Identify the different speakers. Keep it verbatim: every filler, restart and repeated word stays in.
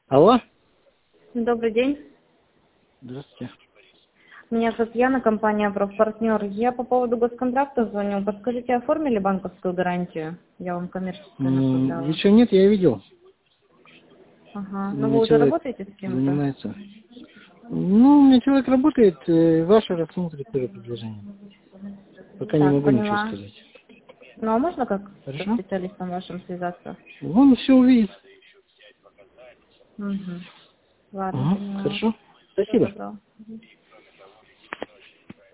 Speaker 1: Алло?
Speaker 2: Добрый день.
Speaker 1: Здравствуйте.
Speaker 2: Меня зовут Яна, компания «Профпартнер». Я по поводу госконтракта звоню. Подскажите, оформили банковскую гарантию? Я вам коммерческую направляла.
Speaker 1: Еще нет, я видел.
Speaker 2: Ага.
Speaker 1: У
Speaker 2: Ну вы
Speaker 1: меня
Speaker 2: уже
Speaker 1: человек
Speaker 2: работаете с кем-то?
Speaker 1: занимается. Ну, у меня человек работает, э, ваше рассмотрит тоже предложение. Пока не
Speaker 2: Так,
Speaker 1: могу ничего
Speaker 2: поняла.
Speaker 1: сказать.
Speaker 2: Ну а можно как со
Speaker 1: Хорошо?
Speaker 2: специалистом вашим связаться?
Speaker 1: Он все увидит.
Speaker 2: Угу. Ладно,
Speaker 1: Ага,
Speaker 2: поняла.
Speaker 1: хорошо.
Speaker 2: Всего
Speaker 1: Спасибо.
Speaker 2: доброго. Мгм.